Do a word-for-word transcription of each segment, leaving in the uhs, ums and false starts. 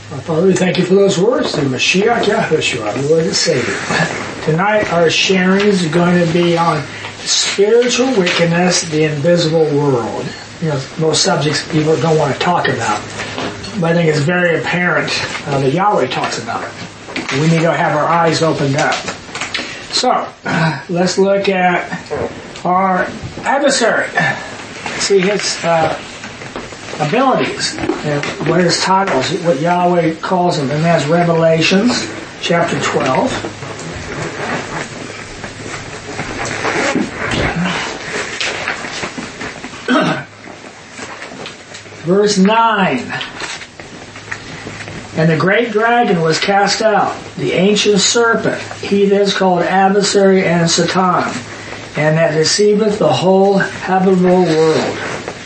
Our Father, we thank you for those words through Mashiach Yahushua, our Lord and Savior. Tonight our sharing is going to be on spiritual wickedness, the invisible world. You know, most subjects people don't want to talk about. But I think it's very apparent uh, that Yahweh talks about it. We need to have our eyes opened up. So, uh, let's look at our adversary. See his uh, abilities, and what his titles, what Yahweh calls him, and that's Revelations chapter twelve. Verse nine. And the great dragon was cast out, the ancient serpent, he that is called adversary and Satan, and that deceiveth the whole habitable world.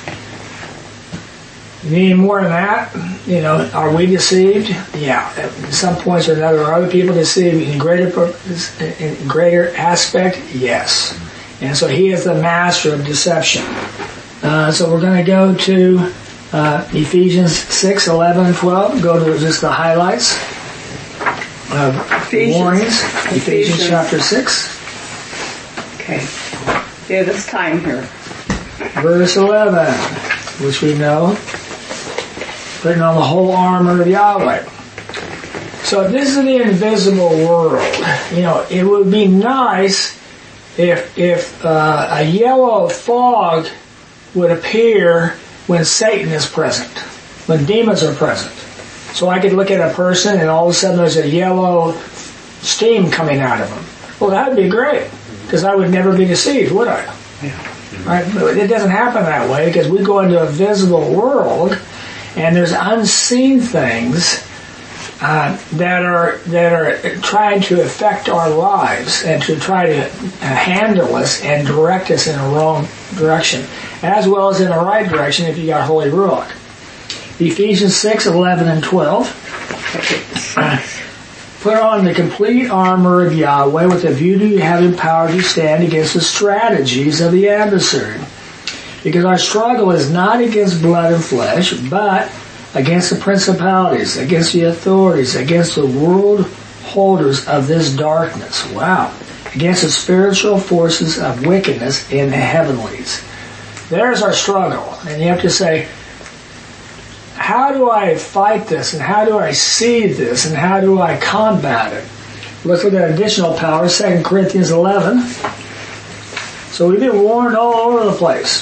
You need more than that? You know, are we deceived? Yeah. At some points or another, are other people deceived in greater purpose, in greater aspect? Yes. And so he is the master of deception. Uh, so we're going to go to Uh, Ephesians six, eleven, and twelve. Go to just the highlights of Ephesians. warnings. Ephesians. Ephesians chapter six. Okay. Yeah, this time here. Verse eleven, which we know, putting on the whole armor of Yahweh. So this is the invisible world. You know, it would be nice if, if uh, a yellow fog would appear when Satan is present, when demons are present. So I could look at a person and all of a sudden there's a yellow steam coming out of them. Well, that would be great, because I would never be deceived, would I? Yeah. Right? But it doesn't happen that way, because we go into a visible world and there's unseen things uh, that are that are trying to affect our lives and to try to handle us and direct us in a wrong direction, as well as in the right direction if you got Holy Ruach. Ephesians six, eleven, and twelve. Uh, Put on the complete armor of Yahweh with a view to having power to stand against the strategies of the adversary. Because our struggle is not against blood and flesh, but against the principalities, against the authorities, against the world holders of this darkness. Wow. Against the spiritual forces of wickedness in the heavenlies. There's our struggle. And you have to say, how do I fight this? And how do I see this? And how do I combat it? Let's look at additional power, Second Corinthians eleven. So we've been warned all over the place.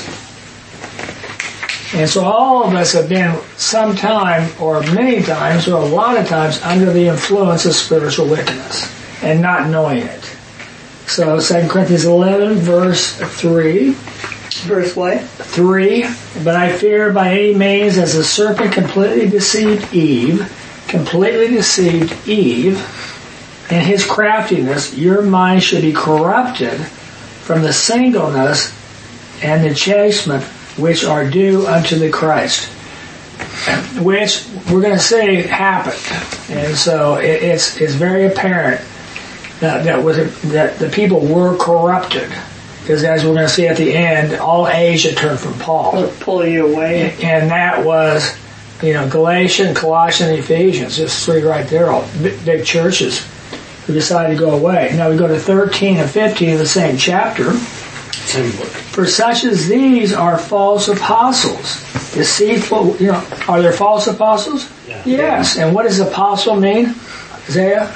And so all of us have been sometime or many times or a lot of times under the influence of spiritual wickedness and not knowing it. So Second Corinthians eleven, verse three. Verse what? three. But I fear by any means, as the serpent completely deceived Eve, completely deceived Eve, in his craftiness, your mind should be corrupted from the singleness and the chastisement which are due unto the Christ. Which we're going to say happened. And so it, it's it's very apparent that, that, was, that the people were corrupted. Because as we're going to see at the end, all Asia turned from Paul. It'll pull you away. And that was, you know, Galatians, Colossians, and Ephesians. Just three right there, all big, big churches who decided to go away. Now we go to thirteen and fifteen of the same chapter. Same book. For such as these are false apostles. Deceitful, you know, are there false apostles? Yeah. Yes. And what does apostle mean? Isaiah?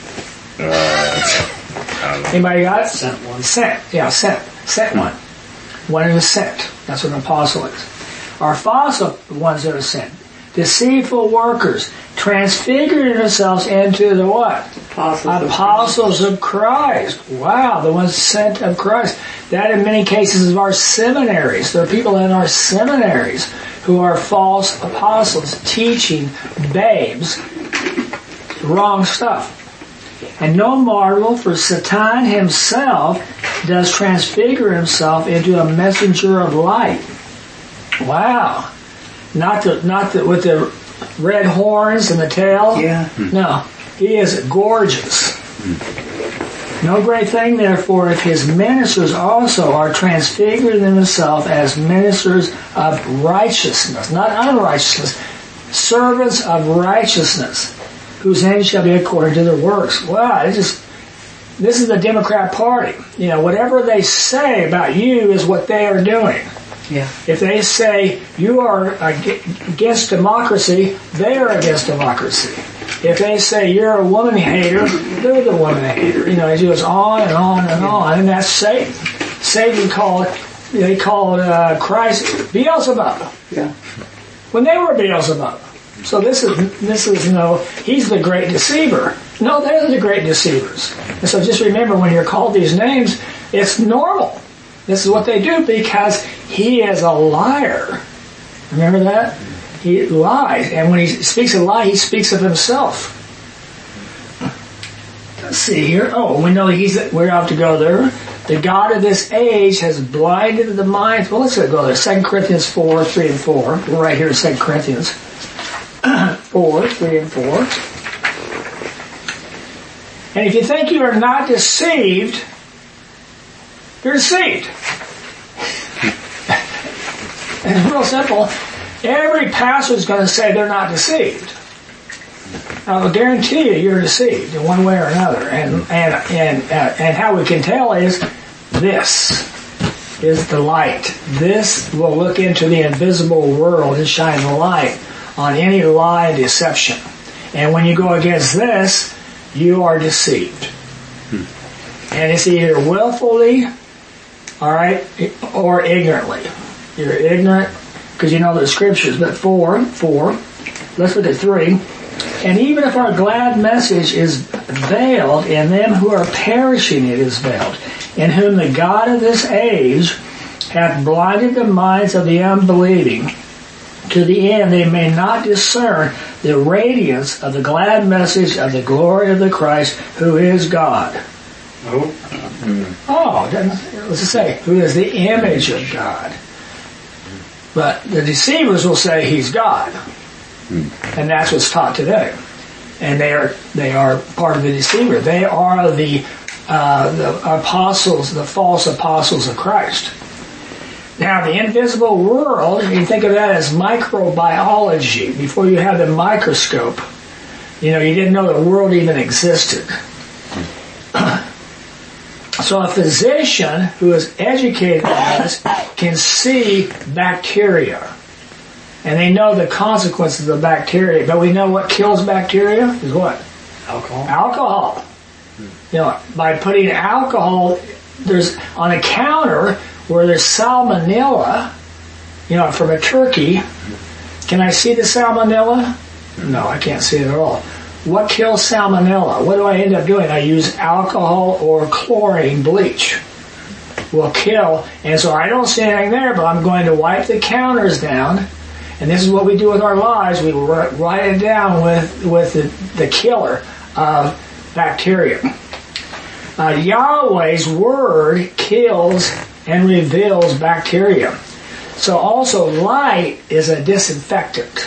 Uh, Anybody got it? Sent one. Sent. Yeah, sent. Sent one. One who is sent. That's what an apostle is. Are false ones that are sent. Deceitful workers. Transfiguring themselves into the what? Apostles, Apostles of Christ. Wow, the ones sent of Christ. That in many cases is our seminaries. There are people in our seminaries who are false apostles teaching babes wrong stuff. And no marvel, for Satan himself does transfigure himself into a messenger of light. Wow. Not the, not the, with the red horns and the tail. Yeah. No. He is gorgeous. No great thing, therefore, if his ministers also are transfigured themselves as ministers of righteousness, not unrighteousness. servants of righteousness, whose end shall be according to their works. Wow, it's just, this is the Democrat Party. You know, whatever they say about you is what they are doing. Yeah. If they say you are against democracy, they are against democracy. If they say you're a woman hater, they're the woman hater. You know, it goes on and on and on, and that's Satan. Satan called, they called uh, Christ Beelzebub. Yeah. When they were Beelzebub. So this is, this is, you know, he's the great deceiver. No, they're the great deceivers. And so just remember, when you're called these names, it's normal. This is what they do because he is a liar. Remember that? He lies. And when he speaks a lie, he speaks of himself. Let's see here. Oh, we know he's, we're out to go there. The God of this age has blinded the minds. Well, let's go there. Second Corinthians four, three and four. We're right here in Second Corinthians four, three and four. And if you think you are not deceived, you're deceived. And it's real simple. Every pastor is going to say they're not deceived. I'll guarantee you you're deceived in one way or another. And and and uh, and how we can tell is this is the light. This will look into the invisible world and shine the light on any lie and deception. And when you go against this, you are deceived. Hmm. And it's either willfully, all right, or ignorantly. You're ignorant because you know the scriptures. But four, four, let's look at three. And even if our glad message is veiled, in them who are perishing it is veiled, in whom the God of this age hath blinded the minds of the unbelieving, to the end they may not discern the radiance of the glad message of the glory of the Christ, who is God. Oh. Oh, let's say, who is the image of God. But the deceivers will say he's God. And that's what's taught today. And they are they are part of the deceiver. They are the uh, the apostles, the false apostles of Christ. Now, the invisible world, you think of that as microbiology. Before you had the microscope, you know, you didn't know the world even existed. So a physician who is educated on this can see bacteria. And they know the consequences of the bacteria. But we know what kills bacteria is what? Alcohol. Alcohol. Hmm. You know, by putting alcohol, there's on a counter where there's salmonella, you know, from a turkey. Can I see the salmonella? No, I can't see it at all. What kills salmonella? What do I end up doing? I use alcohol or chlorine bleach. Will kill. And so I don't see anything there, but I'm going to wipe the counters down. And this is what we do with our lives. We write it down with, with the, the killer of bacteria. Uh, Yahweh's word kills and reveals bacteria. So also light is a disinfectant.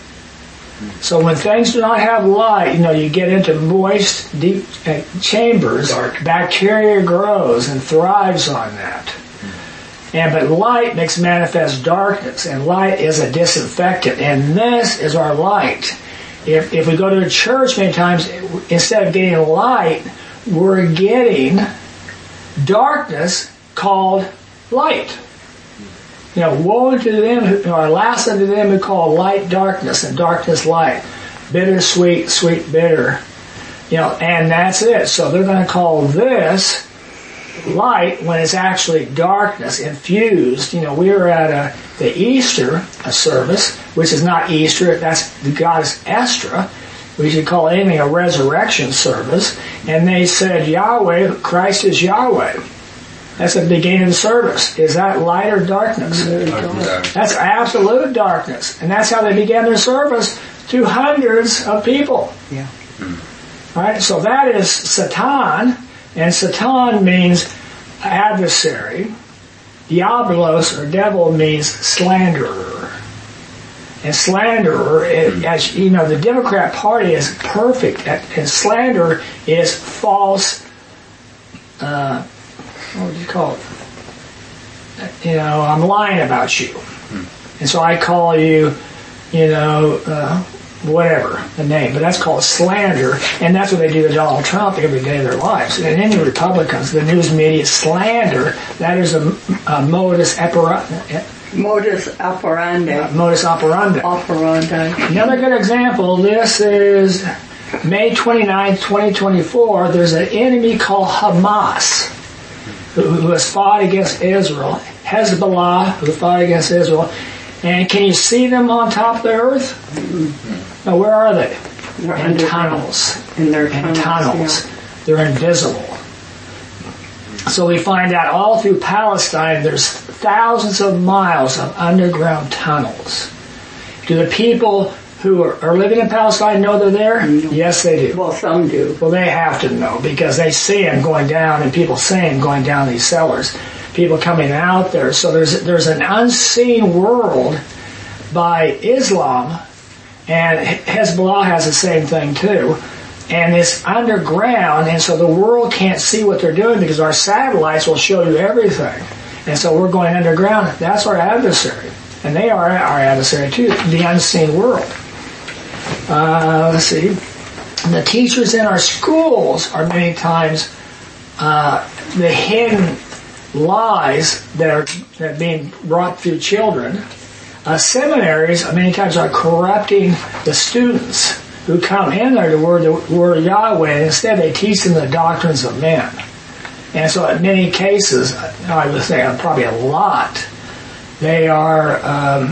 So when things do not have light, you know, you get into moist, deep uh, chambers, Dark. Bacteria grows and thrives on that. And but light makes manifest darkness, and light is a disinfectant, and this is our light. If if we go to a church many times, instead of getting light, we're getting darkness called light. You know, woe to them, who, or alas unto them who call light darkness, and darkness light. Bitter, sweet, sweet, bitter. You know, and that's it. So they're going to call this light when it's actually darkness infused. You know, we were at a, the Easter a service, which is not Easter, that's the goddess Estra. We should call anything a resurrection service. And they said, Yahweh, Christ is Yahweh. That's the beginning of the service. Is that light or darkness? That's absolute darkness. And that's how they began their service to hundreds of people. Yeah. All right, so that is Satan. And Satan means adversary. Diabolos, or devil, means slanderer. And slanderer, it, as you know, the Democrat Party is perfect at, and slander is false, uh, what would you call it? You know, I'm lying about you. And so I call you you know, uh, whatever the name, but that's called slander, and that's what they do to Donald Trump every day of their lives. And any Republicans, the news media slander, that is a, a modus operandi. Modus operandi. Uh, modus operandi. Operandi. Another good example, this is May twenty-ninth, twenty twenty-four. There's an enemy called Hamas who, who has fought against Israel. Hezbollah, who fought against Israel. And can you see them on top of the earth? Now, where are they? They're in under tunnels. In their In tunnels. tunnels. Yeah. They're invisible. So we find out all through Palestine there's thousands of miles of underground tunnels. Do the people who are, are living in Palestine know they're there? No. Yes, they do. Well, some do. Well, they have to know because they see them going down and people see them going down these cellars. People coming out there. So there's there's an unseen world by Islam, and Hezbollah has the same thing too. And it's underground, and so the world can't see what they're doing because our satellites will show you everything. And so we're going underground. That's our adversary. And they are our adversary too, the unseen world. Uh, let's see. The teachers in our schools are many times uh, the hidden lies that are, that are being brought through children. Uh, seminaries many times are corrupting the students who come in there to word the word of Yahweh, and instead they teach them the doctrines of men. And so in many cases, I would say probably a lot, they are um,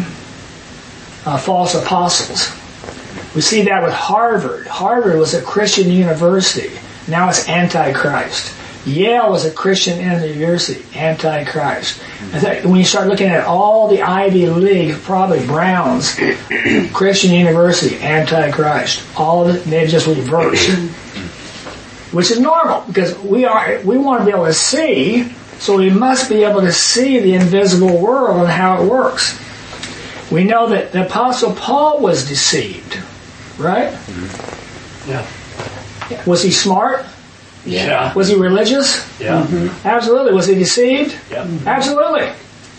uh, false apostles. We see that with Harvard. Harvard was a Christian university. Now it's Antichrist. Yale was a Christian university, Antichrist. In fact, when you start looking at all the Ivy League, probably Brown's, Christian university, Antichrist. All of it, they just reverse. Which is normal, because we are we want to be able to see, so we must be able to see the invisible world and how it works. We know that the Apostle Paul was deceived, right? Yeah. Was he smart? Yeah. Was he religious? Yeah. Mm-hmm. Absolutely. Was he deceived? Yeah. Absolutely.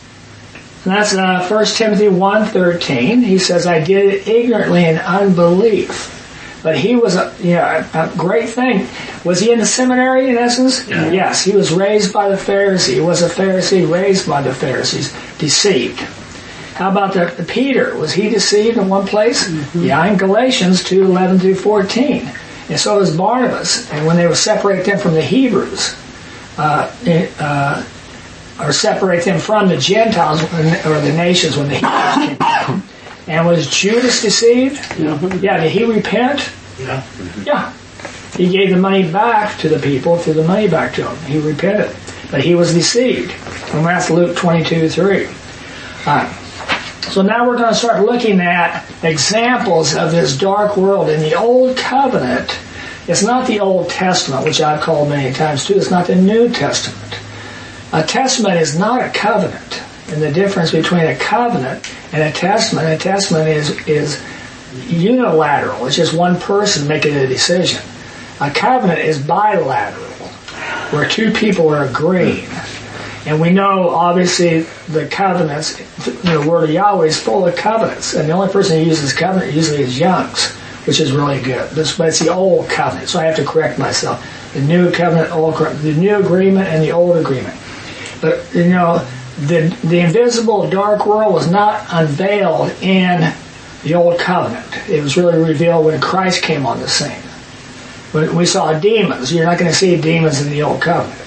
And that's uh, First Timothy one thirteen. He says, I did it ignorantly in unbelief. But he was a, you know, a, a great thing. Was he in the seminary in essence? Yeah. Yes. He was raised by the Pharisee. He was a Pharisee raised by the Pharisees. Deceived. How about the, the Peter? Was he deceived in one place? Mm-hmm. Yeah, in Galatians two eleven through fourteen. And so was Barnabas. And when they would separate them from the Hebrews, uh, uh, or separate them from the Gentiles or the nations when the Hebrews came. And was Judas deceived? Mm-hmm. Yeah. Did he repent? Yeah. Yeah. He gave the money back to the people, threw the money back to them. He repented. But he was deceived. And that's Luke twenty-two three. Uh, So now we're going to start looking at examples of this dark world. In the Old Covenant, it's not the Old Testament, which I've called many times too. It's not the New Testament. A testament is not a covenant. And the difference between a covenant and a testament, a testament is, is unilateral. It's just one person making a decision. A covenant is bilateral, where two people are agreeing. And we know, obviously, the covenants, the word of Yahweh is full of covenants. And the only person who uses covenant usually is Young's, which is really good. This, but it's the old covenant, so I have to correct myself. The new covenant, old covenant, the new agreement, and the old agreement. But, you know, the, the invisible dark world was not unveiled in the old covenant. It was really revealed when Christ came on the scene. When we saw demons, you're not going to see demons in the old covenant.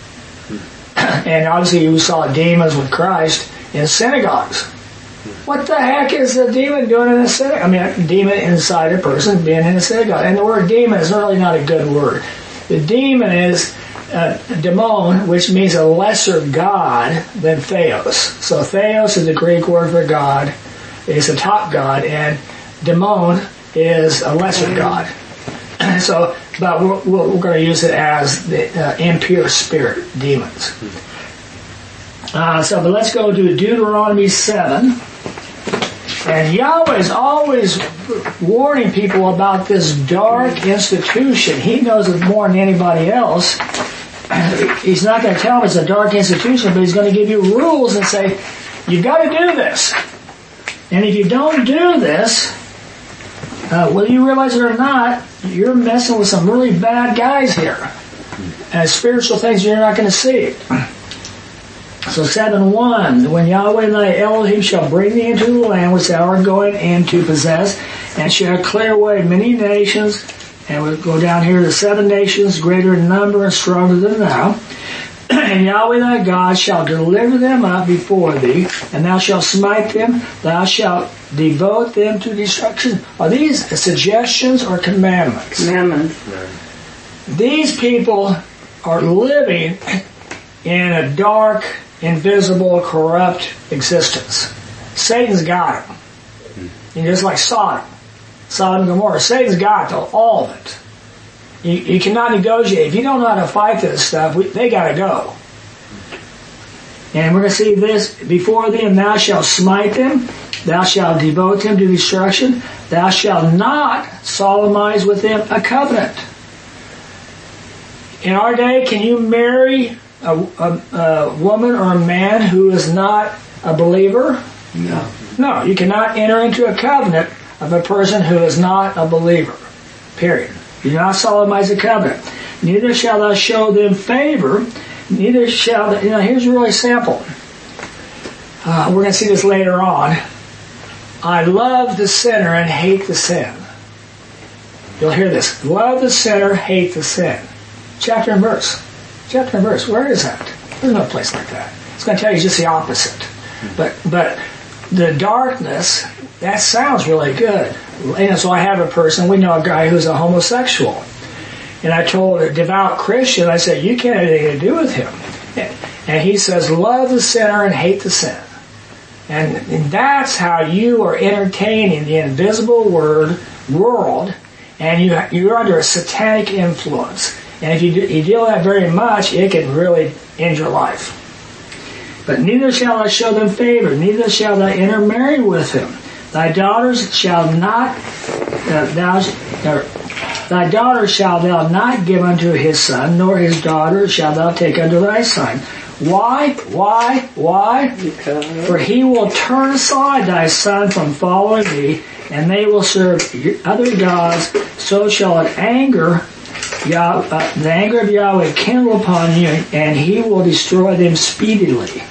And obviously you saw demons with Christ in synagogues. What the heck is a demon doing in a synagogue? I mean, a demon inside a person being in a synagogue. And the word demon is really not a good word. The demon is uh, demon, which means a lesser god than theos. So theos is the Greek word for God. It's a top god. And demon is a lesser god. So, but we're, we're going to use it as the uh, impure spirit, demons. Uh, so, but let's go to Deuteronomy seven. And Yahweh is always warning people about this dark institution. He knows it more than anybody else. He's not going to tell them it's a dark institution, but he's going to give you rules and say, you've got to do this. And if you don't do this, uh, whether you realize it or not, you're messing with some really bad guys here. And spiritual things you're not going to see. So seven one, when Yahweh thy Elohim shall bring thee into the land which thou art going in to possess, and shall clear away many nations, and we'll go down here to seven nations, greater in number and stronger than thou, and Yahweh thy God shall deliver them up before thee, and thou shalt smite them, thou shalt devote them to destruction. Are these suggestions or commandments? Commandments. These people are living in a dark, invisible, corrupt existence. Satan's got it. And just like Sodom, Sodom and Gomorrah, Satan's got all of it. You, you cannot negotiate. If you don't know how to fight this stuff, we, they got to go. And we're going to see this, before thee, and thou shalt smite them, thou shalt devote them to destruction, thou shalt not solemnize with them a covenant. In our day, can you marry a, a, a woman or a man who is not a believer? No. No, you cannot enter into a covenant of a person who is not a believer. Period. Do not solemnize a covenant. Neither shall thou show them favor. Neither shall thou, you know, here's really simple. Uh, we're going to see this later on. I love the sinner and hate the sin. You'll hear this. Love the sinner, hate the sin. Chapter and verse. Chapter and verse. Where is that? There's no place like that. It's going to tell you just the opposite. But but the darkness, that sounds really good. And so I have a person, we know a guy who's a homosexual. And I told a devout Christian, I said, you can't have anything to do with him. And he says, love the sinner and hate the sin. And, and that's how you are entertaining the invisible word, world, and you, you're under a satanic influence. And if you, do, you deal with that very much, it can really end your life. But neither shall I show them favor, neither shall thou intermarry with him. Thy daughters shall not, uh, thou, uh, thy daughter shall thou not give unto his son, nor his daughter shall thou take unto thy son. Why? Why? Why? Because. For he will turn aside thy son from following thee, and they will serve other gods. So shall it anger, Yah, uh, the anger of Yahweh kindle upon you, and he will destroy them speedily.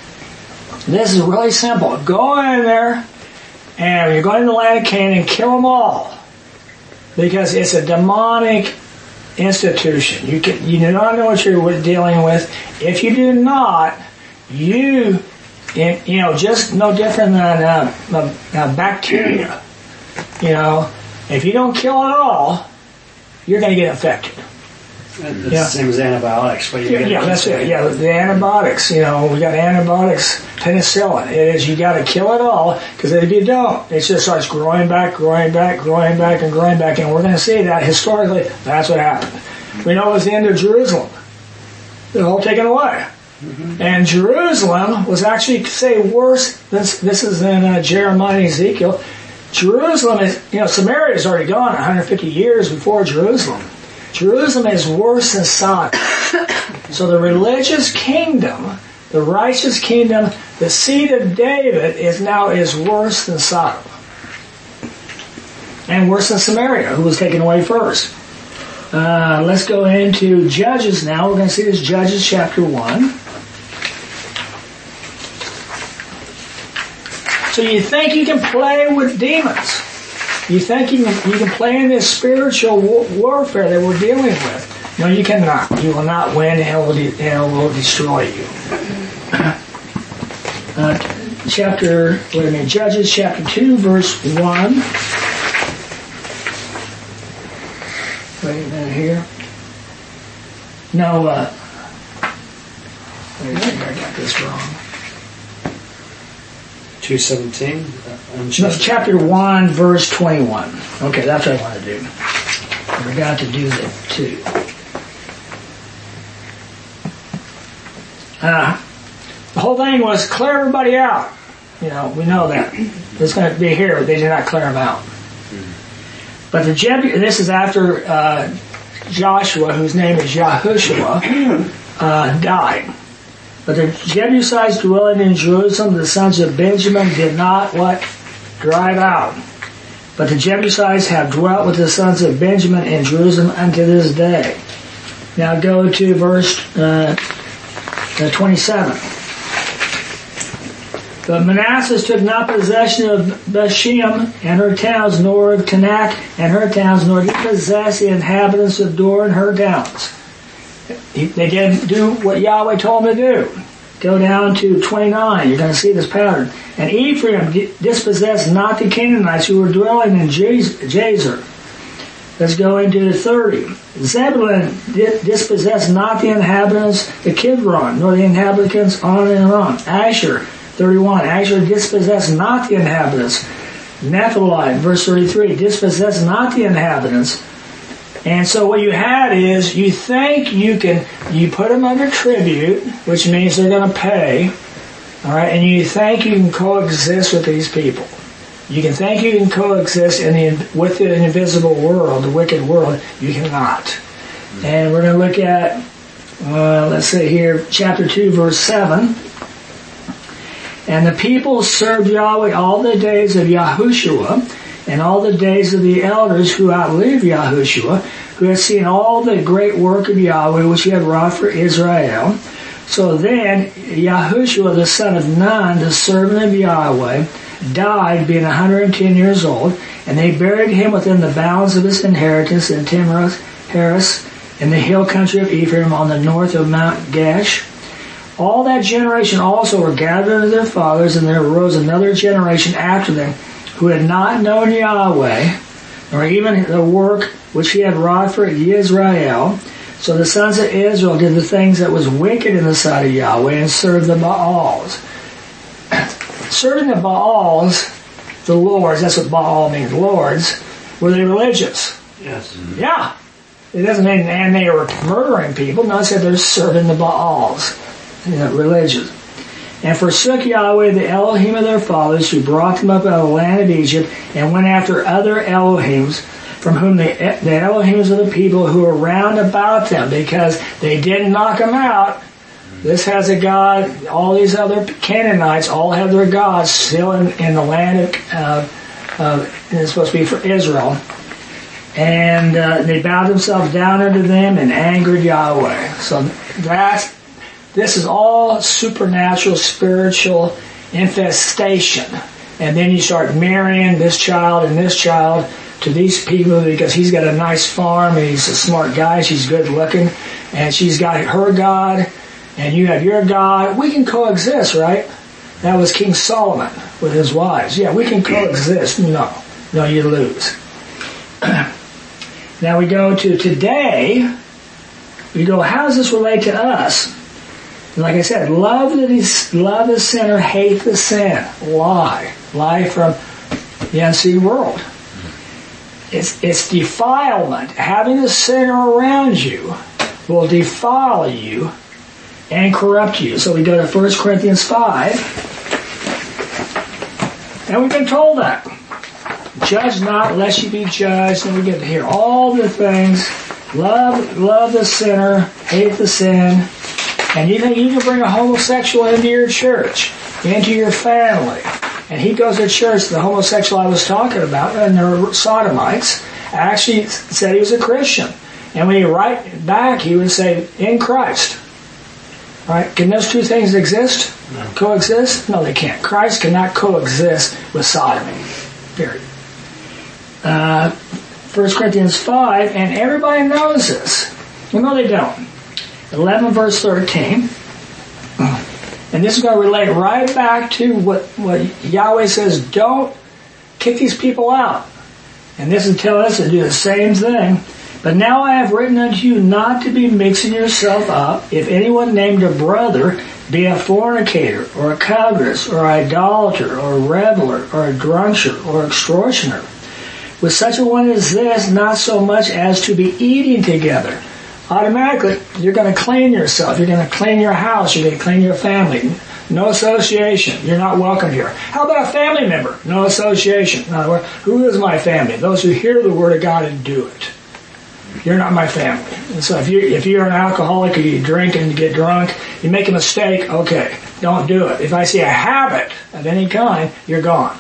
This is really simple. Go in there, and you're going to the land of Canaan, kill them all, because it's a demonic institution. You can, you do not know what you're dealing with. If you do not, you, you know, just no different than a, a, a bacteria. You know, if you don't kill it all, you're going to get infected. It's Yeah. the same as antibiotics. But you Yeah, get yeah, that's it. Yeah, the antibiotics. You know, we got antibiotics, penicillin. It is you got to kill it all, because if you don't, it just starts growing back, growing back, growing back, and growing back. And we're going to see that historically. That's what happened. We know it was the end of Jerusalem. They're all taken away. Mm-hmm. And Jerusalem was actually, say, worse than, this is in uh, Jeremiah and Ezekiel. Jerusalem is, you know, Samaria is already gone one hundred fifty years before Jerusalem. Jerusalem is worse than Sodom. So the religious kingdom, the righteous kingdom, the seed of David is now is worse than Sodom. And worse than Samaria, who was taken away first. Uh, let's go into Judges now. We're going to see this Judges chapter one. So you think you can play with demons. You think you can, you can play in this spiritual war- warfare that we're dealing with. No, you cannot. You will not win, and it will, de- and it will destroy you. Uh, chapter, wait a minute, Judges chapter two, verse one. Wait a minute here. No, uh, wait a minute, I got this wrong. two seventeen. No, chapter one, verse twenty-one. Okay, that's what I want to do. I forgot to do that too. Uh, the whole thing was clear everybody out. You know, we know that. It's going to be here, they did not clear them out. But the Jeb- this is after uh, Joshua, whose name is Yahushua, uh, died. But the Jebusites dwelling in Jerusalem, the sons of Benjamin, did not what? drive out. But the Jebusites have dwelt with the sons of Benjamin in Jerusalem unto this day. Now go to verse uh, uh, twenty-seven. But Manasseh took not possession of Bethshem and her towns, nor of Tanakh and her towns, nor did possess the inhabitants of Dor and her towns. They didn't do what Yahweh told them to do. Go down to twenty-nine. You're going to see this pattern. And Ephraim dispossessed not the Canaanites who were dwelling in Jazer. Let's go into thirty. Zebulun dispossessed not the inhabitants of Kidron, nor the inhabitants on and on. Asher, thirty-one. Asher dispossessed not the inhabitants. Naphtali, verse thirty-three, dispossessed not the inhabitants. And so what you had is, you think you can, you put them under tribute, which means they're going to pay, all right, and you think you can coexist with these people. You can think you can coexist in the, with the invisible world, the wicked world. You cannot. And we're going to look at, uh, let's see here, chapter two, verse seven. And the people served Yahweh all the days of Yahushua, and all the days of the elders who outlived Yahushua, who had seen all the great work of Yahweh which he had wrought for Israel. So then Yahushua the son of Nun, the servant of Yahweh, died being one hundred ten years old, and they buried him within the bounds of his inheritance in Timnath Heres, in the hill country of Ephraim on the north of Mount Gash. All that generation also were gathered unto their fathers, and there arose another generation after them, who had not known Yahweh, nor even the work which he had wrought for Israel. So the sons of Israel did the things that was wicked in the sight of Yahweh, and served the Baals. Serving the Baals, the lords, that's what Baal means, lords, were they religious? Yes. Yeah. It doesn't mean, and they were murdering people. No, it said they're serving the Baals, you know, religious. And forsook Yahweh the Elohim of their fathers, who brought them up out of the land of Egypt, and went after other Elohims, from whom the, the Elohims of the people who were round about them, because they didn't knock them out. This has a god. All these other Canaanites all have their gods still in, in the land of, uh, uh, and it's supposed to be for Israel. And uh, they bowed themselves down unto them and angered Yahweh. So that's, this is all supernatural, spiritual infestation. And then you start marrying this child and this child to these people because he's got a nice farm and he's a smart guy, she's good looking, and she's got her God, and you have your God. We can coexist, right? That was King Solomon with his wives. Yeah, we can coexist. No. No, you lose. Now we go to today. We go, how does this relate to us? And like I said, love the, love the sinner, hate the sin. Lie. Lie from the unseen world. It's, it's defilement. Having the sinner around you will defile you and corrupt you. So we go to First Corinthians five. And we've been told that. Judge not lest you be judged. And we get to hear all the things. Love, love the sinner, hate the sin. And you think you can bring a homosexual into your church, into your family. And he goes to church, the homosexual I was talking about, and they're sodomites, actually said he was a Christian. And when he write back, he would say, in Christ. All right? Can those two things exist? No. Coexist? No, they can't. Christ cannot coexist with sodomy. Period. Uh, First Corinthians five, and everybody knows this. Well, no, they don't. eleven verse thirteen. And this is going to relate right back to what, what Yahweh says, don't kick these people out. And this is telling us to do the same thing. But now I have written unto you not to be mixing yourself up, if anyone named a brother be a fornicator, or a covetous, or idolater, or a reveler, or a drunkard, or extortioner. With such a one as this, not so much as to be eating together. Automatically, you're going to clean yourself. You're going to clean your house. You're going to clean your family. No association. You're not welcome here. How about a family member? No association. In other words, who is my family? Those who hear the word of God and do it. You're not my family. And so if you if you're an alcoholic or you drink and get drunk, you make a mistake, okay, don't do it. If I see a habit of any kind, you're gone.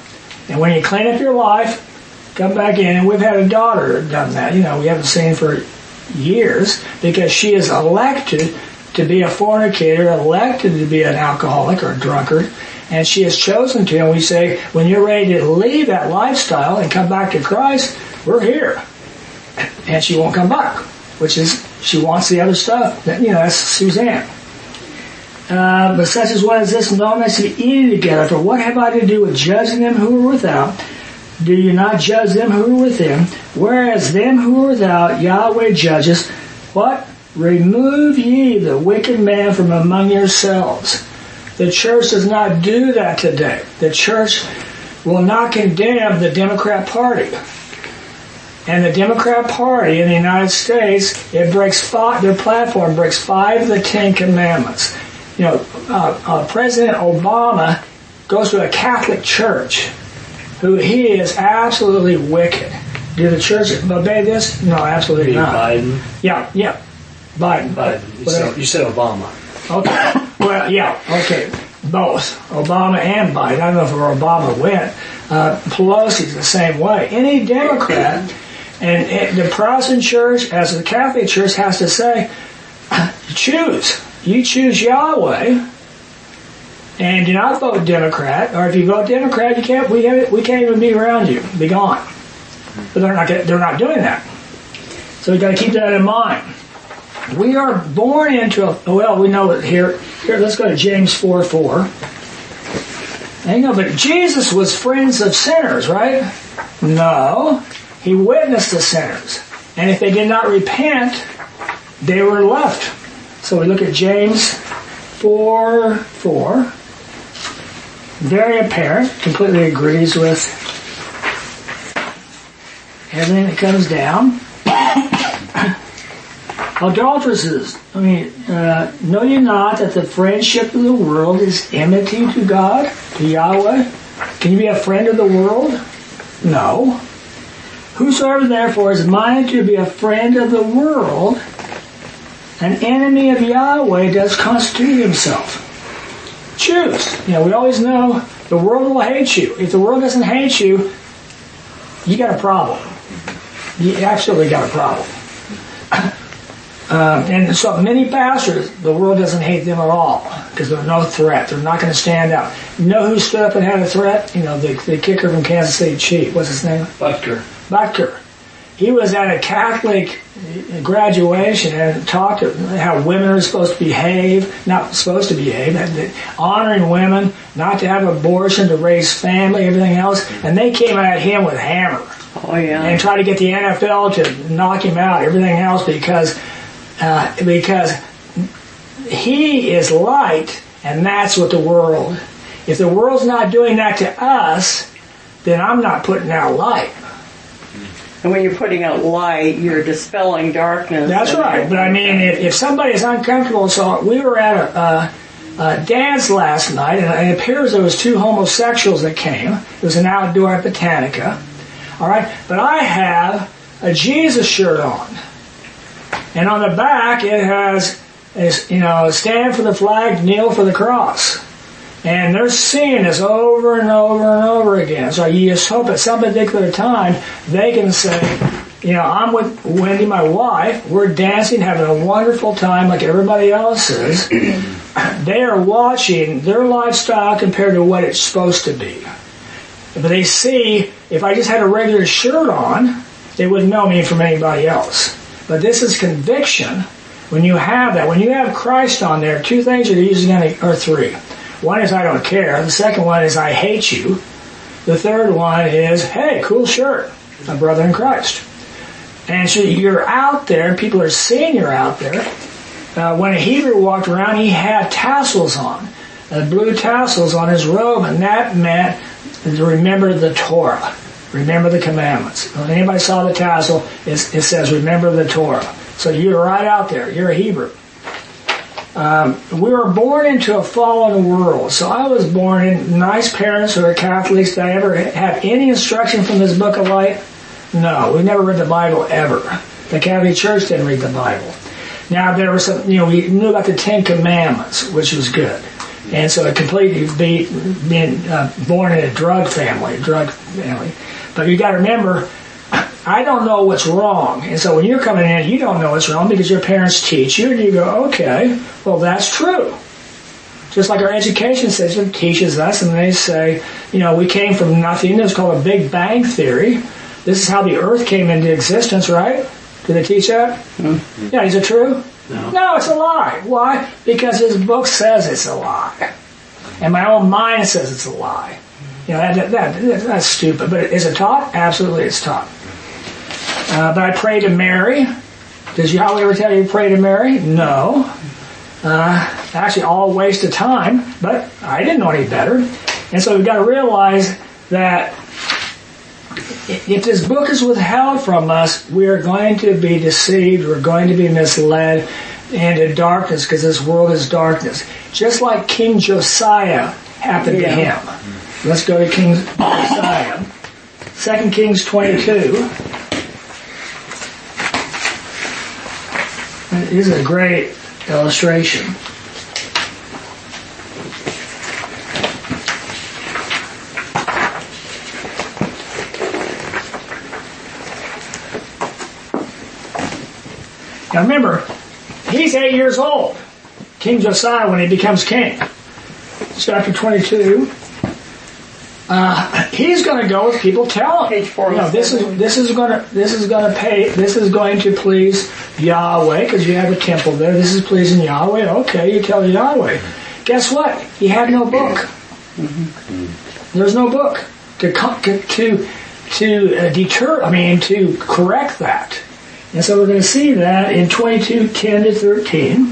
And when you clean up your life, come back in. And we've had a daughter done that. You know, we haven't seen for years because she is elected to be a fornicator, elected to be an alcoholic or a drunkard, and she has chosen to. And we say, when you're ready to leave that lifestyle and come back to Christ, we're here. And she won't come back, which is, she wants the other stuff. You know, that's Suzanne. Uh, but such as one as this, no man should be eating together. For what have I to do with judging them who are without? Do you not judge them who are within? Whereas them who are without, Yahweh judges. What? Remove ye the wicked man from among yourselves. The church does not do that today. The church will not condemn the Democrat Party. And the Democrat Party in the United States, it breaks five, their platform breaks five of the Ten Commandments. You know, uh, uh, President Obama goes to a Catholic church, who he is absolutely wicked. Do the church obey this? No, absolutely not. Biden? Yeah, yeah. Biden. Biden. You said, you said Obama. Okay. Well, yeah, okay. Both. Obama and Biden. I don't know if where Obama went. Uh, Pelosi's the same way. Any Democrat, and it, the Protestant church, as the Catholic church, has to say, choose. You choose Yahweh, and do not vote Democrat. Or if you vote Democrat, you can't. We have, we can't even be around you. Be gone. But they're not. They're not doing that. So we've got to keep that in mind. We are born into a. Well, we know it here. Here, let's go to James four four. Hang on, but Jesus was friends of sinners, right? No, he witnessed the sinners, and if they did not repent, they were left. So we look at James four four. Very apparent, completely agrees with everything that comes down. Adulteresses, I mean, uh, know you not that the friendship of the world is enmity to God, to Yahweh? Can you be a friend of the world? No. Whosoever therefore is minded to be a friend of the world, an enemy of Yahweh does constitute himself. Choose. You know, we always know the world will hate you. If the world doesn't hate you, you got a problem. You absolutely got a problem. Um, and so many pastors, the world doesn't hate them at all because they're no threat. They're not going to stand out. You know who stood up and had a threat? You know, the, the kicker from Kansas City Chiefs. What's his name? Butker. Butker. He was at a Catholic graduation and talked about how women are supposed to behave, not supposed to behave, honoring women, not to have abortion, to raise family, everything else. And they came at him with a hammer. Oh, yeah. And tried to get the N F L to knock him out, everything else, because uh, because he is light, and that's what the world. If the world's not doing that to us, then I'm not putting out light. And when you're putting out light, you're dispelling darkness. That's right. But I mean, if, if somebody is uncomfortable, so we were at a, a, a dance last night, and it appears there was two homosexuals that came. It was an outdoor at Botanica. All right, but I have a Jesus shirt on, and on the back it has, is, you know, stand for the flag, kneel for the cross. And they're seeing this over and over and over again. So you just hope at some particular time they can say, you know, I'm with Wendy, my wife. We're dancing, having a wonderful time like everybody else is. They are watching their lifestyle compared to what it's supposed to be. But they see, if I just had a regular shirt on, they wouldn't know me from anybody else. But this is conviction. When you have that, when you have Christ on there, two things are usually going to, or three. One is I don't care. The second one is I hate you. The third one is, hey, cool shirt, a brother in Christ. And so you're out there, people are seeing you're out there. Uh, when a Hebrew walked around, he had tassels on, uh, blue tassels on his robe, and that meant to remember the Torah, remember the commandments. When anybody saw the tassel, it, it says remember the Torah. So you're right out there. You're a Hebrew. Um, we were born into a fallen world. So I was born in nice parents who are Catholics. Did I ever have any instruction from this book of light? No, we never read the Bible ever. The Catholic Church didn't read the Bible. Now there was some, you know, we knew about the Ten Commandments, which was good. And so it completely beat being uh, born in a drug family, a drug family. But you got to remember, I don't know what's wrong. And so when you're coming in, you don't know what's wrong because your parents teach you, and you go, okay, well, that's true. Just like our education system teaches us, and they say, you know, we came from nothing. It's called a Big Bang Theory. This is how the earth came into existence, right? Did they teach that? Mm-hmm. Yeah, is it true? No. No, it's a lie. Why? Because his book says it's a lie. And my own mind says it's a lie. You know, that, that, that, that's stupid. But is it taught? Absolutely, it's taught. Uh, but I pray to Mary. Does Yahweh ever tell you to pray to Mary? No. Uh, actually, all waste of time. But I didn't know any better. And so we've got to realize that if this book is withheld from us, we are going to be deceived, we're going to be misled into darkness because this world is darkness. Just like King Josiah happened yeah. to him. Let's go to King Josiah. Second Kings twenty-two. This is a great illustration. Now remember, he's eight years old, King Josiah, when he becomes king. Chapter twenty-two. Uh, he's going to go with people telling him, you know, this is this is going to this is going to pay this is going to please Yahweh because you have a temple there. This is pleasing Yahweh. Okay, you tell Yahweh. Guess what? He had no book. Mm-hmm. There's no book to to to uh, deter. I mean, to correct that. And so we're going to see that in twenty-two, ten to thirteen.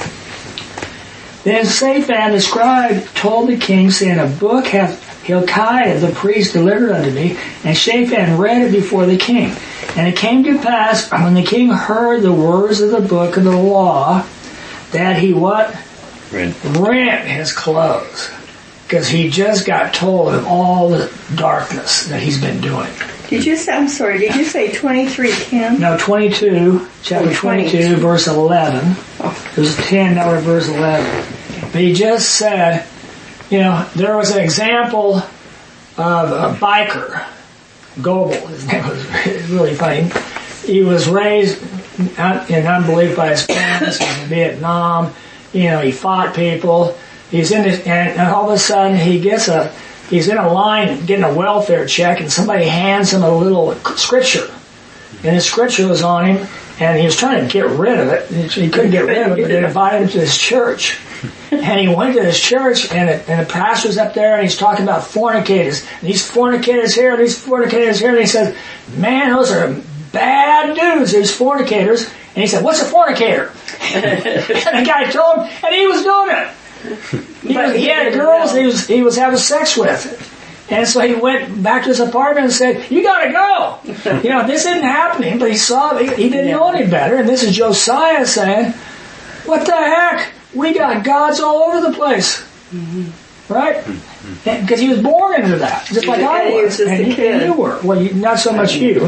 Then Shaphan the scribe told the king, saying, a book hath Hilkiah the priest delivered unto me, and Shaphan read it before the king. And it came to pass, when the king heard the words of the book of the law, that he what? Rent. Rent his clothes. Because he just got told of all the darkness that he's been doing. Did you say, I'm sorry, did you say twenty-three ten? No, twenty-two, chapter oh, twenty-two, verse eleven. Oh. There's ten, now we're at verse eleven. But he just said, you know, there was an example of a biker, Goebel, his name was really funny. He was raised in unbelief by his parents, he was in Vietnam, you know, he fought people. He's in this, and all of a sudden he gets a, he's in a line getting a welfare check, and somebody hands him a little scripture. And the scripture was on him, and he was trying to get rid of it. He couldn't get rid of it, but they invited him to his church. And he went to his church, and, it, and the pastor's up there, and he's talking about fornicators. And these fornicators here, and these fornicators here, and he says, man, those are bad dudes, these fornicators. And he said, what's a fornicator? And the guy told him, and he was doing it. He, was, he had girls he was he was having sex with, and so he went back to his apartment and said, "You gotta go." You know, this isn't happening, but he saw he, he didn't know any better. And this is Josiah saying, "What the heck? We got gods all over the place, mm-hmm. right?" Because he was born into that, just like I was, and you, and you were. Well, you, not so much you.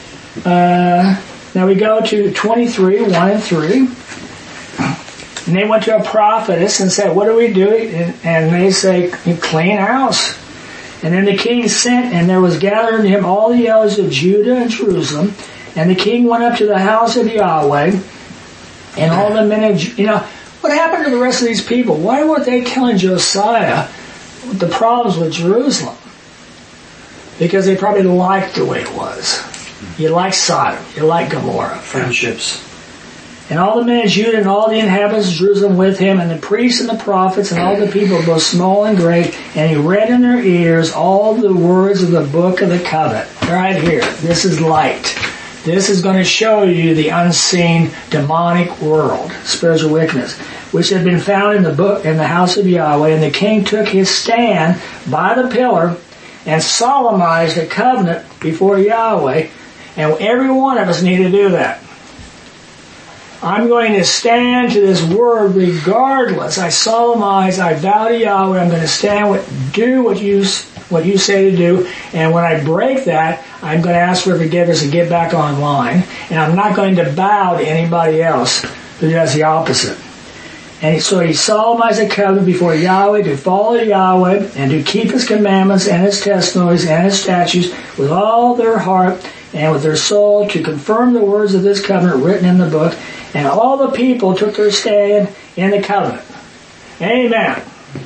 Uh, now we go to twenty-three, one and three. And they went to a prophetess and said, what do we do? And, and they say, clean house. And then the king sent, and there was gathered to him all the elders of Judah and Jerusalem. And the king went up to the house of Yahweh. And all the men of, you know, what happened to the rest of these people? Why weren't they telling Josiah the problems with Jerusalem? Because they probably liked the way it was. You like Sodom. You like Gomorrah. Friendships. And all the men of Judah and all the inhabitants of Jerusalem with him, and the priests and the prophets and all the people, both small and great, and he read in their ears all the words of the book of the covenant. Right here. This is light. This is going to show you the unseen demonic world, spiritual wickedness, which had been found in the book in the house of Yahweh. And the king took his stand by the pillar and solemnized a covenant before Yahweh. And every one of us need to do that. I'm going to stand to this word regardless. I solemnize, I vow to Yahweh, I'm going to stand with, do what you, what you say to do. And when I break that, I'm going to ask for forgiveness and get back online. And I'm not going to bow to anybody else who does the opposite. And so he solemnized a covenant before Yahweh to follow Yahweh and to keep his commandments and his testimonies and his statutes with all their heart and with their soul, to confirm the words of this covenant written in the book. And all the people took their stand in the covenant. Amen.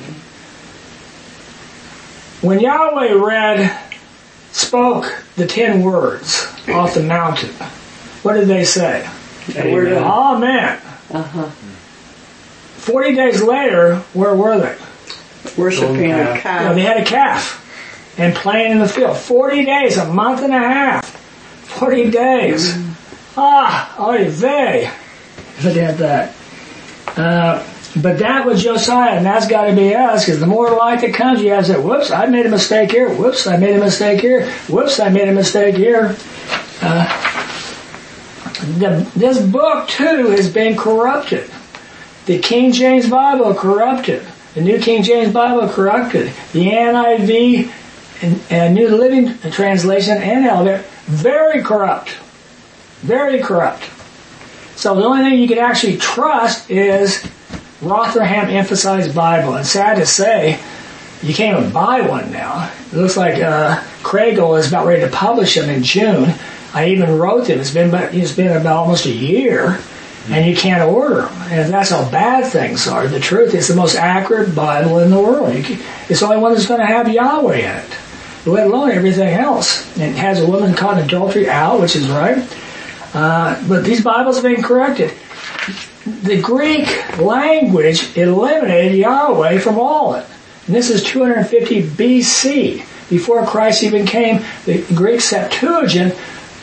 When Yahweh read, spoke the ten words off the mountain, what did they say? Amen. Amen. Uh-huh. Forty days later, where were they? Worshiping a calf. You know, they had a calf and playing in the field. Forty days, a month and a half. Forty days. Mm-hmm. Ah, oy vey. Look at that. Uh, but that was Josiah, and that's got to be us, because the more light that comes, you have to say, whoops, I made a mistake here. Whoops, I made a mistake here. Whoops, I made a mistake here. Uh, the, this book, too, has been corrupted. The King James Bible corrupted. The New King James Bible corrupted. The N I V and, and New Living Translation and L V, very corrupt. Very corrupt. So the only thing you can actually trust is Rotherham Emphasized Bible. And sad to say, you can't even buy one now. It looks like uh, Craigle is about ready to publish them in June. I even wrote them. It's been it's been about almost a year. And you can't order them. And that's how bad things are. The truth is the most accurate Bible in the world. Can, it's the only one that's going to have Yahweh in it, let alone everything else. And it has a woman caught in adultery out, which is right. Uh, but these Bibles have been corrected. The Greek language eliminated Yahweh from all of it. And this is two hundred fifty B C, before Christ even came. The Greek Septuagint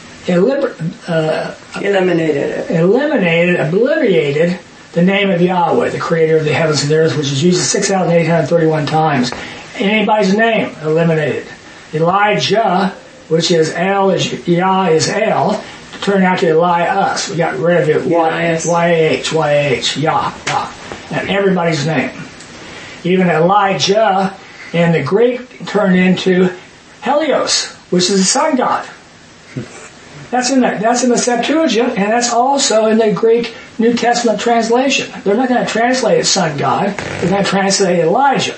Uh, eliminated it. Eliminated, obliterated the name of Yahweh, the creator of the heavens and the earth, which is used six thousand eight hundred thirty-one times. Anybody's name, eliminated. Elijah, which is El, is Yah is El, turned out to Elias. We got rid of it. Y A H, Y A H, Yah, Yah. And everybody's name. Even Elijah in the Greek turned into Helios, which is the sun god. That's in the, that's in the Septuagint, and that's also in the Greek New Testament translation. They're not going to translate it sun god. They're going to translate Elijah.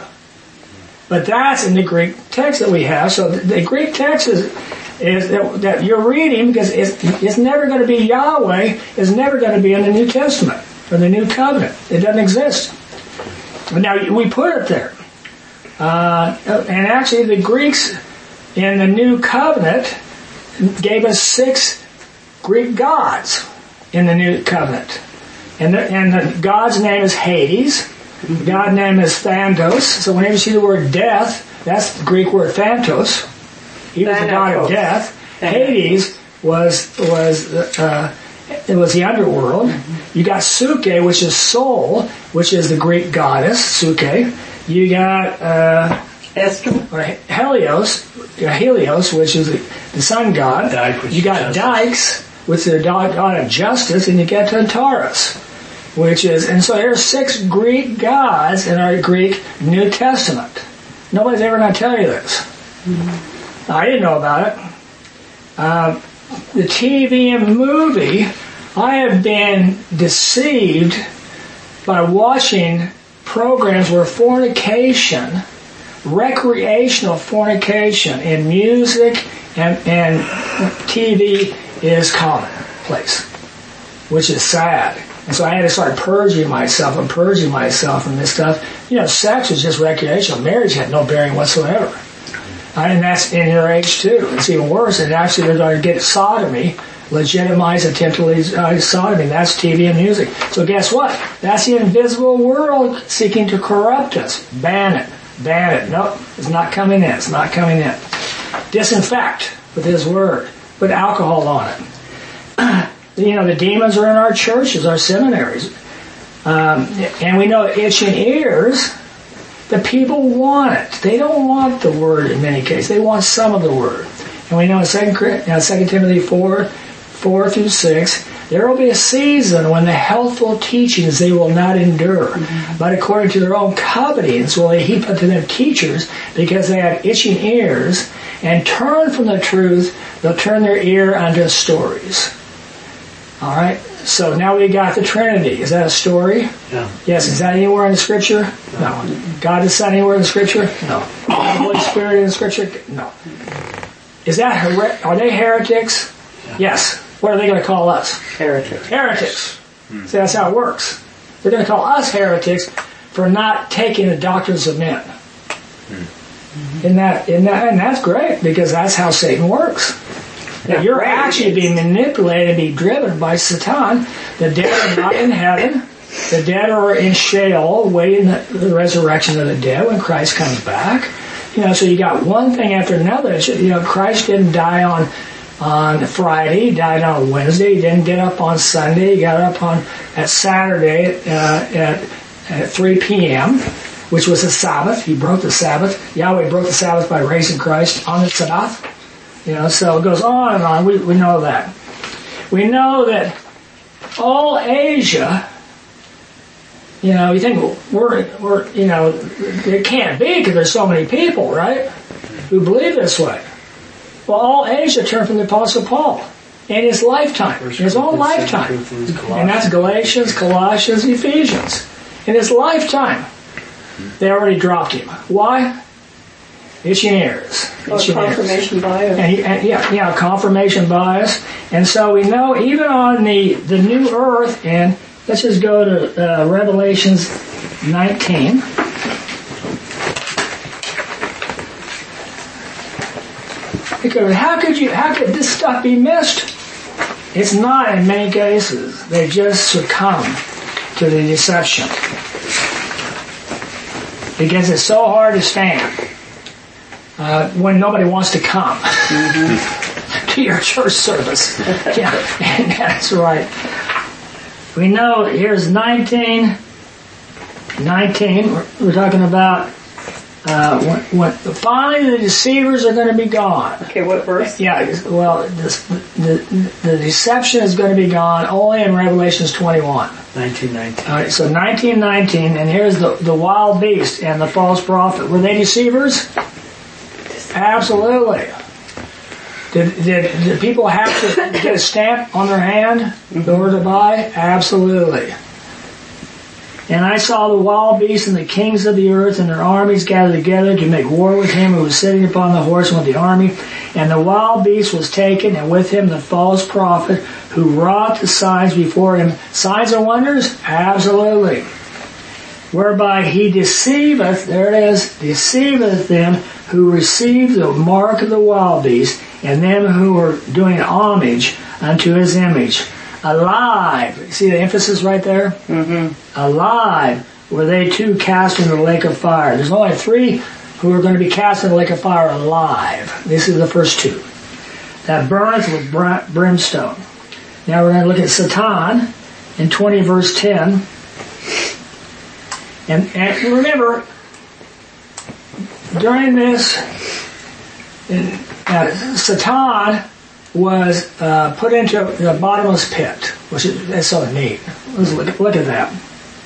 But that's in the Greek text that we have. So the, the Greek text is, is that, that you're reading, because it's, it's never going to be Yahweh, is never going to be in the New Testament or the New Covenant. It doesn't exist. But now we put it there. Uh, and actually the Greeks in the New Covenant gave us six Greek gods in the New Covenant. And the, and the God's name is Hades. The God's name is Thantos. So whenever you see the word death, that's the Greek word Thantos. He was the god of death. Hades was was uh, it was the underworld. You got Suke, which is soul, which is the Greek goddess, Suke. You got uh, or Helios, Helios, which is the, the sun god. Dyke, you got Dykes, which is the god of justice, and you get Tantarus, which is, and so there's six Greek gods in our Greek New Testament. Nobody's ever going to tell you this. Mm-hmm. I didn't know about it. Uh, the T V and movie, I have been deceived by watching programs where fornication, recreational fornication in music and, and T V is commonplace, which is sad. And so I had to start purging myself and purging myself from this stuff. You know, sex is just recreational. Marriage had no bearing whatsoever. Uh, and that's in your age too. It's even worse. And actually they're going to get sodomy, legitimize attempted uh, sodomy. That's T V and music. So guess what? That's the invisible world seeking to corrupt us. Ban it. Ban it. Nope. It's not coming in. It's not coming in. Disinfect with His Word. Put alcohol on it. You know, the demons are in our churches, our seminaries. Um, and we know itching ears, the people want it. They don't want the Word in many cases. They want some of the Word. And we know in Second Timothy four, four through six, there will be a season when the healthful teachings they will not endure. Mm-hmm. But according to their own covetings will they heap unto them teachers, because they have itching ears, and turn from the truth, they'll turn their ear unto stories. All right. So now we got the Trinity. Is that a story? Yeah. Yes. Is that anywhere in the Scripture? No. God the Son anywhere in the Scripture? No. God the Holy Spirit in the Scripture? No. Is that her- are they heretics? Yeah. Yes. What are they going to call us? Heretic. Heretics. Hmm. See, that's how it works. They're going to call us heretics for not taking the doctrines of men. Hmm. And that, and that, and that's great because that's how Satan works. Now, you're right. actually being manipulated and being driven by Satan. The dead are not in heaven. The dead are in Sheol, waiting the, the resurrection of the dead when Christ comes back. You know, so you got one thing after another. You know, Christ didn't die on on Friday. He died on Wednesday. He didn't get up on Sunday. He got up on at Saturday uh, at at three p.m., which was the Sabbath. He broke the Sabbath. Yahweh broke the Sabbath by raising Christ on the Sabbath. You know, so it goes on and on. We we know that. We know that all Asia, you know, you think well, we're we're you know, it can't be because there's so many people, right, who believe this way. Well, all Asia turned from the Apostle Paul in his lifetime, in his own lifetime, and that's Galatians, Colossians, Ephesians. In his lifetime, they already dropped him. Why? Itching ears. Oh, confirmation bias. And, he, and yeah, yeah, confirmation bias. And so we know even on the, the new earth, and let's just go to uh, Revelations nineteen. Because how could you, how could this stuff be missed? It's not in many cases. They just succumb to the deception. Because it's so hard to stand. Uh, when nobody wants to come mm-hmm. to your church service. Yeah, and that's right. We know here's nineteen, nineteen, we're, we're talking about uh, when, when finally the deceivers are going to be gone. Okay, what verse? Yeah, well, this, the, the deception is going to be gone only in Revelations twenty-one. nineteen nineteen. All right, so nineteen nineteen, and here's the, the wild beast and the false prophet. Were they deceivers? Absolutely. Did, did, did people have to get a stamp on their hand in order to buy? Absolutely. And I saw the wild beasts and the kings of the earth and their armies gathered together to make war with him who was sitting upon the horse and with the army. And the wild beast was taken, and with him the false prophet who wrought the signs before him. Signs and wonders? Absolutely. Whereby he deceiveth, there it is, deceiveth them who receive the mark of the wild beast, and them who are doing homage unto his image. Alive, see the emphasis right there? Mm-hmm. Alive were they too cast into the lake of fire. There's only three who are going to be cast into the lake of fire alive. This is the first two. That burneth with brimstone. Now we're going to look at Satan in twenty verse ten. And, and remember, during this, uh, Satan was uh, put into the bottomless pit, which is that's so neat. Let's look, look at that.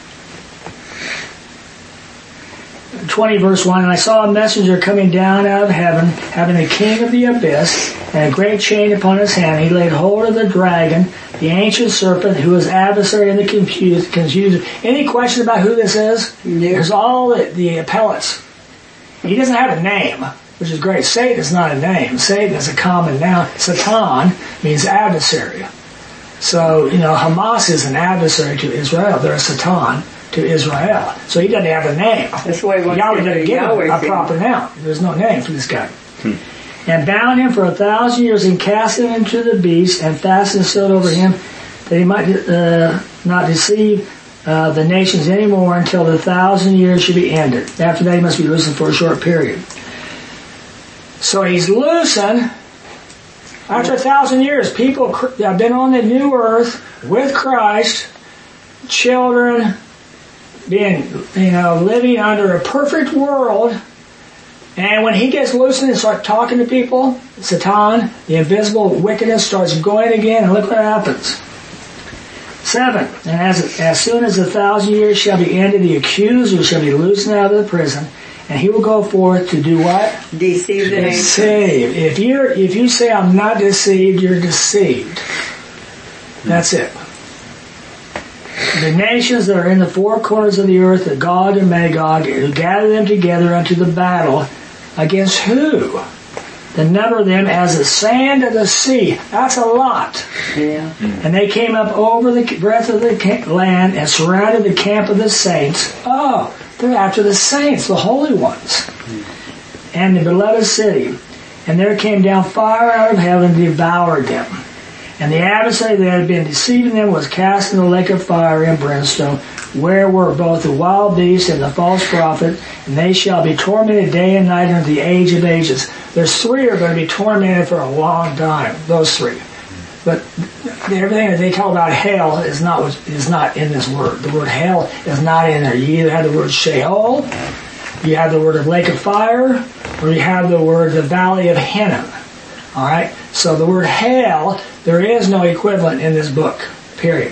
twenty verse one, and I saw a messenger coming down out of heaven, having the king of the abyss, and a great chain upon his hand. He laid hold of the dragon, the ancient serpent, who is adversary and the confused. confused. Any question about who this is? Yeah. There's all the, the appellates. He doesn't have a name, which is great. Satan is not a name. Satan is a common noun. Satan means adversary. So, you know, Hamas is an adversary to Israel. They're a Satan to Israel. So he doesn't have a name. That's why Yahweh didn't give him a proper noun. There's no name for this guy. Hmm. And bound him for a thousand years and cast him into the beast and fastened a seal over him that he might uh, not deceive uh, the nations anymore until the thousand years should be ended. After that he must be loosened for a short period. So he's loosened after a thousand years. People have been on the new earth with Christ, children being, you know, living under a perfect world. And when he gets loosened and starts talking to people, Satan, the invisible wickedness, starts going again, and look what happens. Seven, and as, as soon as a thousand years shall be ended, the accuser shall be loosened out of the prison, and he will go forth to do what? Deceive the nations. Deceive. If you're, if you say I'm not deceived, you're deceived. That's it. The nations that are in the four corners of the earth, the Gog and Magog, who gather them together unto the battle, against who? The number of them as the sand of the sea. That's a lot. Yeah. And they came up over the breadth of the land and surrounded the camp of the saints. Oh, they're after the saints, the holy ones. And the beloved city. And there came down fire out of heaven and devoured them. And the adversary that had been deceiving them was cast in the lake of fire and brimstone, where were both the wild beast and the false prophet, and they shall be tormented day and night unto the age of ages. There's three are going to be tormented for a long time, those three. But everything that they talk about hell is not is not in this word. The word hell is not in there. You either have the word Sheol, you have the word of lake of fire, or you have the word the valley of Hinnom. All right? So the word hell, there is no equivalent in this book, period.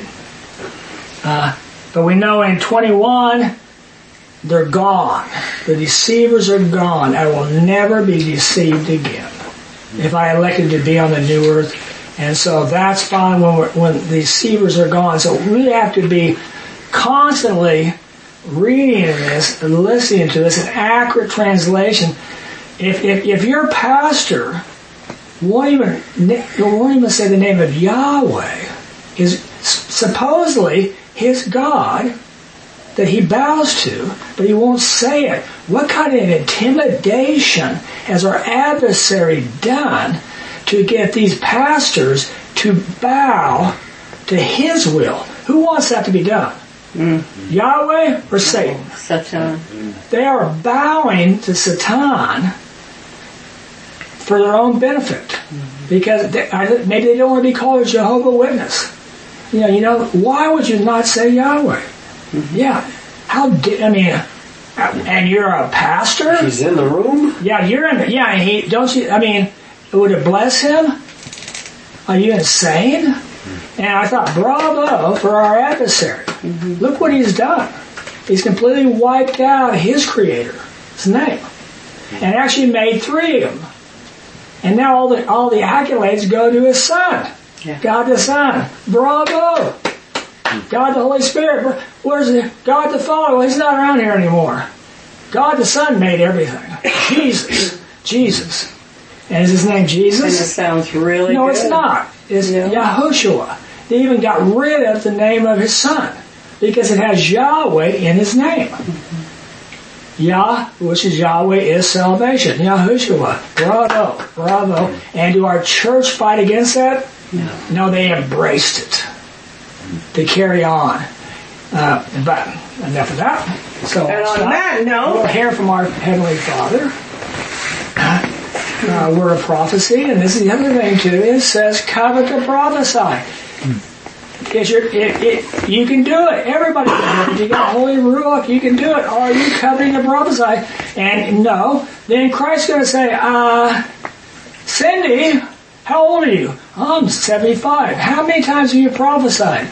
Uh, but we know in twenty-one, they're gone. The deceivers are gone. I will never be deceived again if I elected to be on the new earth. And so that's fine when, we're, when the deceivers are gone. So we have to be constantly reading this and listening to this, an accurate translation. If, if, if your pastor won't even, won't even say the name of Yahweh, is supposedly his God that he bows to, but he won't say it. What kind of intimidation has our adversary done to get these pastors to bow to his will? Who wants that to be done? Mm. Yahweh or Satan? Satan. They are bowing to Satan for their own benefit, mm-hmm. because they, maybe they don't want to be called a Jehovah's Witness. You know, you know, why would you not say Yahweh? Mm-hmm. Yeah, how did I mean? And you're a pastor. He's in the room. Yeah, you're in. The, yeah, and he don't you? I mean, would it bless him? Are you insane? Mm-hmm. And I thought, bravo for our adversary. Mm-hmm. Look what he's done. He's completely wiped out his creator's name, mm-hmm. and actually made three of them. And now all the all the accolades go to his son, yeah. God the Son. Bravo! God the Holy Spirit. Where's the God the Father? Well, he's not around here anymore. God the Son made everything. Jesus, Jesus, and is his name Jesus? And it sounds really no, good. It's not. It's yeah. Yahushua. They even got rid of the name of his son because it has Yahweh in his name. Mm-hmm. Yah, which is Yahweh, is salvation. Yahushua. Bravo. Bravo. And do our church fight against that? No. No, they embraced it. They carry on. Uh, but enough of that. So, and on that note, we'll hear from our Heavenly Father. Uh, we're a prophecy, and this is the other thing too. It says covet to prophesy. Because you're, it, it, you can do it. Everybody can do it. You got Holy Ruach, you can do it. Are you coveting to prophesy? And no. Then Christ's going to say, uh, Cindy, how old are you? I'm seventy-five. How many times have you prophesied?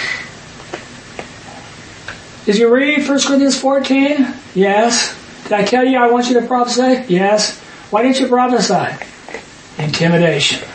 Did you read First Corinthians fourteen? Yes. Did I tell you I want you to prophesy? Yes. Why didn't you prophesy? Intimidation.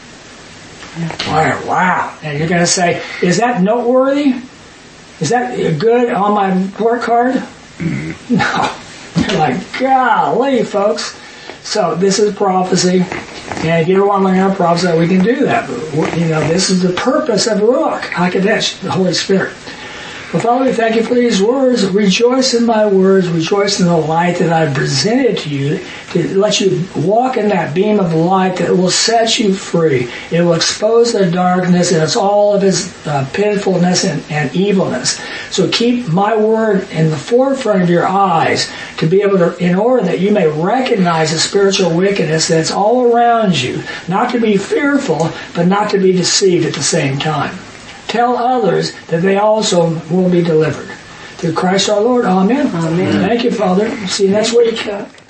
Wow. And you're going to say, is that noteworthy? Is that good on my report card? No. You're like, golly, folks. So this is prophecy. And if you ever want to learn how to prophesy, we can do that. But, you know, this is the purpose of Ruach HaKodesh, the Holy Spirit. Well, Father, we thank you for these words. Rejoice in my words. Rejoice in the light that I've presented to you, to let you walk in that beam of light that will set you free. It will expose the darkness, and it's all of its uh, pitifulness and, and evilness. So keep my word in the forefront of your eyes to be able to, in order that you may recognize the spiritual wickedness that's all around you. Not to be fearful, but not to be deceived at the same time. Tell others that they also will be delivered. Through Christ our Lord. Amen. Amen. Thank you, Father. See you next week.